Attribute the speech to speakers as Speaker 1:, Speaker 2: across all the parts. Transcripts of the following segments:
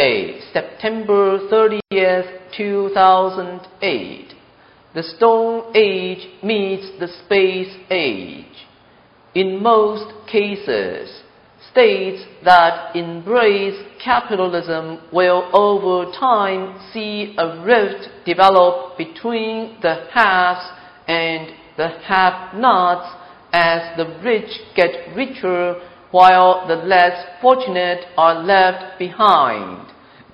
Speaker 1: Monday, September 30th, 2008. The Stone Age meets the Space Age. In most cases, states that embrace capitalism will over time see a rift develop between the haves and the have-nots as the rich get richer while the less fortunate are left behind,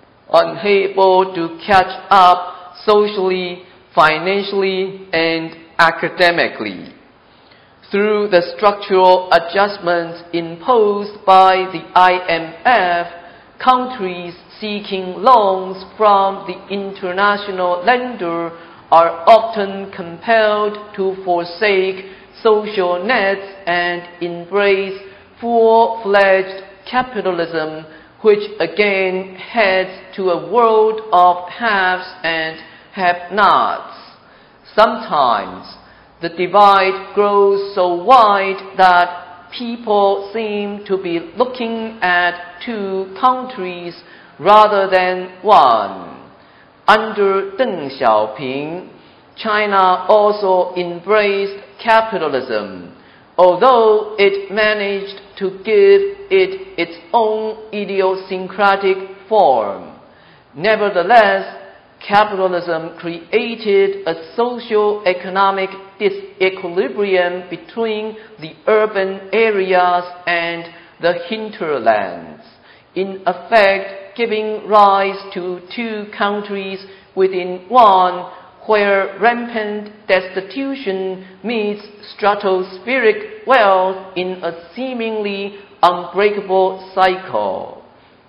Speaker 1: unable to catch up socially, financially, and academically. Through the structural adjustments imposed by the IMF, countries seeking loans from the international lender are often compelled to forsake social nets and embrace full-fledged capitalism, which again heads to a world of haves and have-nots. Sometimes the divide grows so wide that people seem to be looking at two countries rather than one. Under Deng Xiaoping, China also embraced capitalism, although it managed to give it its own idiosyncratic form. Nevertheless, capitalism created a socio-economic disequilibrium between the urban areas and the hinterlands, in effect giving rise to two countries within one, where rampant destitution meets stratospheric wealth in a seemingly unbreakable cycle.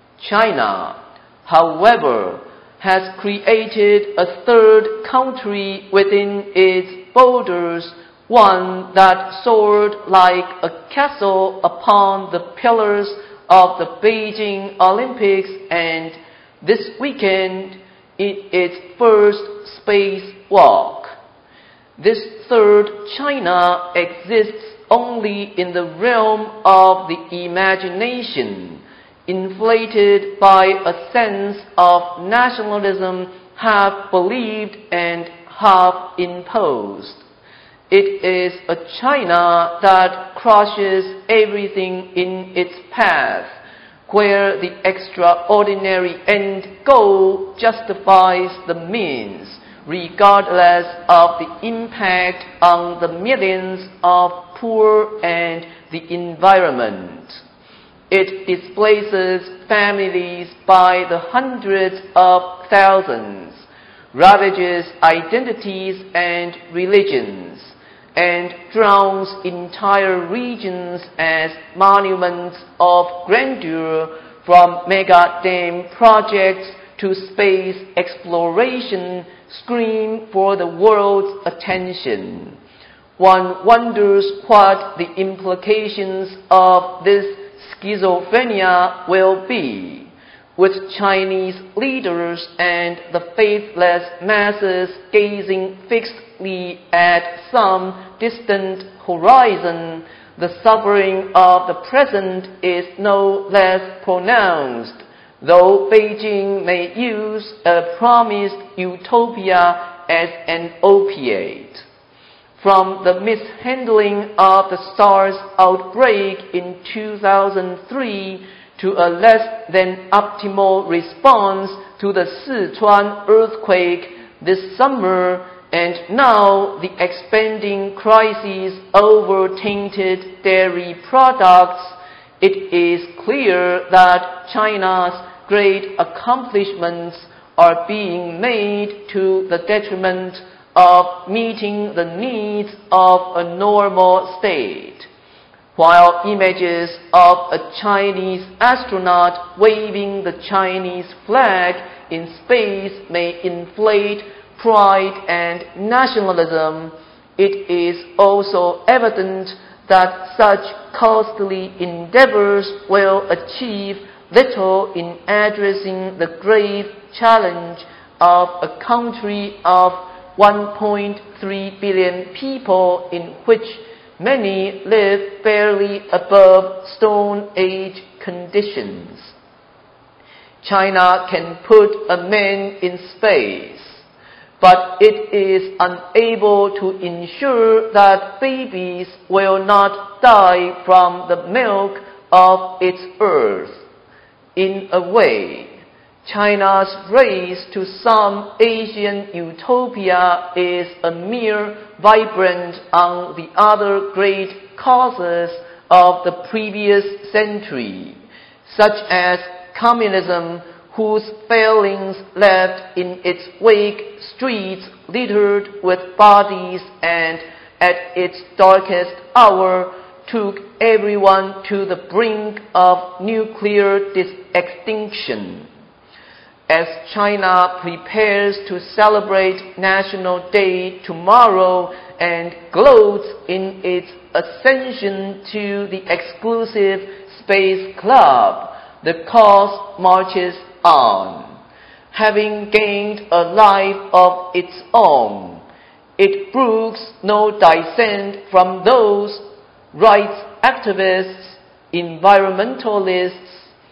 Speaker 1: China, however, has created a third country within its borders, one that soared like a castle upon the pillars of the Beijing Olympics, and this weekend its first spacewalk. This third China exists only in the realm of the imagination, inflated by a sense of nationalism half believed and half imposed. It is a China that crushes everything in its path, where the extraordinary end goal justifies the means, regardless of the impact on the millions of poor and the environment. It displaces families by the hundreds of thousands, ravages identities and religions, and drowns entire regions as monuments of grandeur, from mega dam projects to space exploration, scream for the world's attention. One wonders what the implications of this schizophrenia will be, with Chinese leaders and the faithless masses gazing fixedly at some distant horizon. The suffering of the present is no less pronounced, though Beijing may use a promised utopia as an opiate. From the mishandling of the SARS outbreak in 2003 to a less than optimal response to the Sichuan earthquake this summer, and now the expanding crisis over tainted dairy products, it is clear that China's great accomplishments are being made to the detriment of meeting the needs of a normal state. While images of a Chinese astronaut waving the Chinese flag in space may inflate pride and nationalism, it is also evident that such costly endeavors will achieve little in addressing the grave challenge of a country of 1.3 billion people, in which many live barely above Stone Age conditions. China can put a man in space, but it is unable to ensure that babies will not die from the milk of its earth. In a way, China's race to some Asian utopia is a mere vibrant on the other great causes of the previous century, such as communism, whose failings left in its wake streets littered with bodies and, at its darkest hour, took everyone to the brink of nuclear extinction. As China prepares to celebrate National Day tomorrow and gloats in its ascension to the exclusive Space Club, the cause marches on. Having gained a life of its own, it brooks no dissent from those rights activists, environmentalists,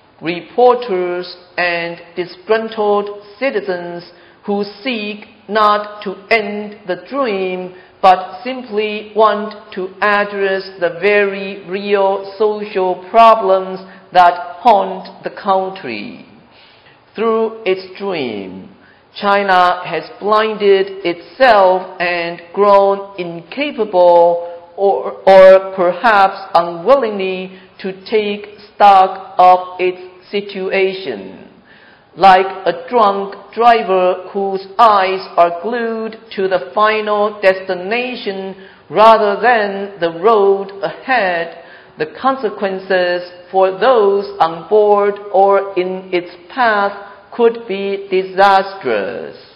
Speaker 1: reporters, and disgruntled citizens who seek not to end the dream but simply want to address the very real social problems that haunt the country. Through its dream, China has blinded itself and grown incapable or perhaps unwillingly to take stock of its situation. Like a drunk driver whose eyes are glued to the final destination rather than the road ahead, the consequences for those on board or in its path could be disastrous.